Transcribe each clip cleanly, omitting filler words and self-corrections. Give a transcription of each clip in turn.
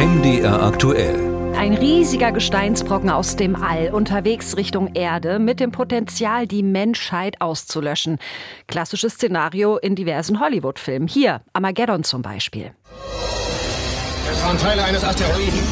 MDR aktuell. Ein riesiger Gesteinsbrocken aus dem All, unterwegs Richtung Erde, mit dem Potenzial, die Menschheit auszulöschen. Klassisches Szenario in diversen Hollywood-Filmen. Hier, Armageddon zum Beispiel. Es waren Teile eines Asteroiden.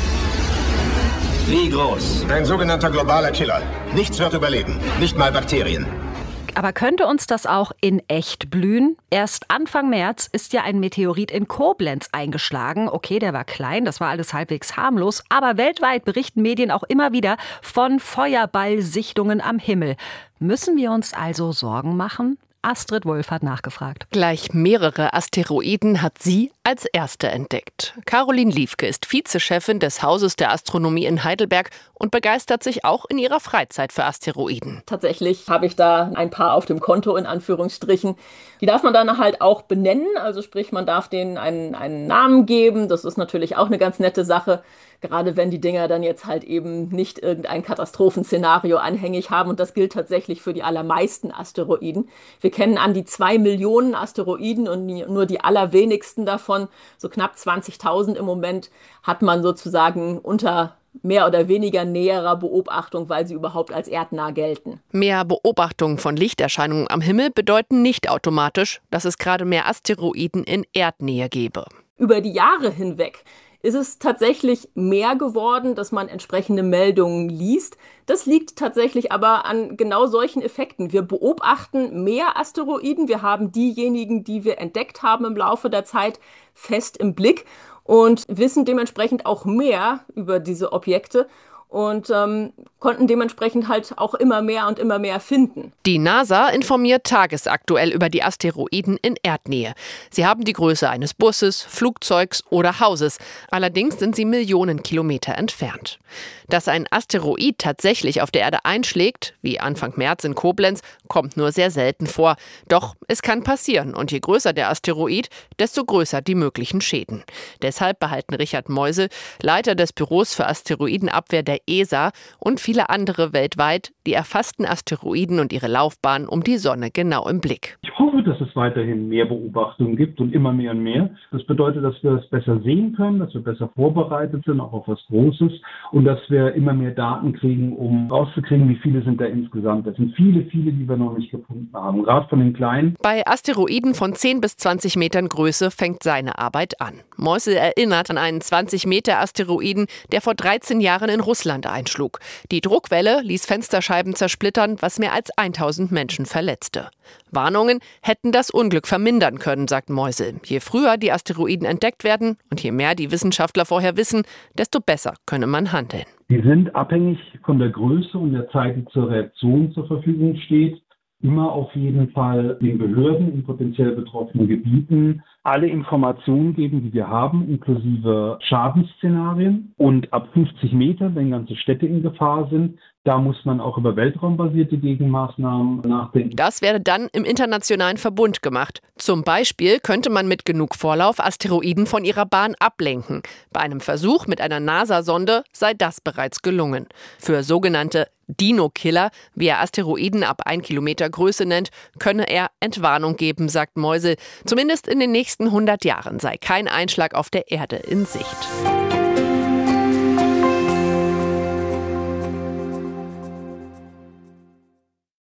Wie groß? Ein sogenannter globaler Killer. Nichts wird überleben, nicht mal Bakterien. Aber könnte uns das auch in echt blühen? Erst Anfang März ist ja ein Meteorit in Koblenz eingeschlagen. Okay, der war klein, das war alles halbwegs harmlos. Aber weltweit berichten Medien auch immer wieder von Feuerballsichtungen am Himmel. Müssen wir uns also Sorgen machen? Astrid Wolf hat nachgefragt. Gleich mehrere Asteroiden hat sie als erste entdeckt. Caroline Liefke ist Vizechefin des Hauses der Astronomie in Heidelberg und begeistert sich auch in ihrer Freizeit für Asteroiden. Tatsächlich habe ich da ein paar auf dem Konto, in Anführungsstrichen. Die darf man dann halt auch benennen, also sprich, man darf denen einen Namen geben. Das ist natürlich auch eine ganz nette Sache, gerade wenn die Dinger dann jetzt halt eben nicht irgendein Katastrophenszenario anhängig haben. Und das gilt tatsächlich für die allermeisten Asteroiden. Wir kennen an die 2 Millionen Asteroiden und nur die allerwenigsten davon, so knapp 20.000 im Moment, hat man sozusagen unter mehr oder weniger näherer Beobachtung, weil sie überhaupt als erdnah gelten. Mehr Beobachtungen von Lichterscheinungen am Himmel bedeuten nicht automatisch, dass es gerade mehr Asteroiden in Erdnähe gäbe. Über die Jahre hinweg ist es tatsächlich mehr geworden, dass man entsprechende Meldungen liest. Das liegt tatsächlich aber an genau solchen Effekten. Wir beobachten mehr Asteroiden. Wir haben diejenigen, die wir entdeckt haben im Laufe der Zeit, fest im Blick und wissen dementsprechend auch mehr über diese Objekte und konnten dementsprechend halt auch immer mehr finden. Die NASA informiert tagesaktuell über die Asteroiden in Erdnähe. Sie haben die Größe eines Busses, Flugzeugs oder Hauses. Allerdings sind sie Millionen Kilometer entfernt. Dass ein Asteroid tatsächlich auf der Erde einschlägt, wie Anfang März in Koblenz, kommt nur sehr selten vor. Doch es kann passieren und je größer der Asteroid, desto größer die möglichen Schäden. Deshalb behalten Richard Meusel, Leiter des Büros für Asteroidenabwehr der ESA und viele andere weltweit die erfassten Asteroiden und ihre Laufbahn um die Sonne genau im Blick. Ich hoffe, dass es weiterhin mehr Beobachtungen gibt und immer mehr und mehr. Das bedeutet, dass wir es besser sehen können, dass wir besser vorbereitet sind, auch auf was Großes und dass wir immer mehr Daten kriegen, um rauszukriegen, wie viele sind da insgesamt. Das sind viele, die wir noch nicht gefunden haben, gerade von den kleinen. Bei Asteroiden von 10 bis 20 Metern Größe fängt seine Arbeit an. Meusel erinnert an einen 20-Meter-Asteroiden, der vor 13 Jahren in Russland einschlug. Die Druckwelle ließ Fensterscheiben zersplittern, was mehr als 1000 Menschen verletzte. Warnungen hätten das Unglück vermindern können, sagt Meusel. Je früher die Asteroiden entdeckt werden und je mehr die Wissenschaftler vorher wissen, desto besser könne man handeln. Die sind abhängig von der Größe und der Zeit, die zur Reaktion zur Verfügung steht. Immer auf jeden Fall den Behörden in potenziell betroffenen Gebieten alle Informationen geben, die wir haben, inklusive Schadensszenarien. Und ab 50 Metern, wenn ganze Städte in Gefahr sind, da muss man auch über weltraumbasierte Gegenmaßnahmen nachdenken. Das werde dann im internationalen Verbund gemacht. Zum Beispiel könnte man mit genug Vorlauf Asteroiden von ihrer Bahn ablenken. Bei einem Versuch mit einer NASA-Sonde sei das bereits gelungen. Für sogenannte Dino-Killer, wie er Asteroiden ab 1 Kilometer Größe nennt, könne er Entwarnung geben, sagt Meusel. Zumindest in den nächsten 100 Jahren sei kein Einschlag auf der Erde in Sicht.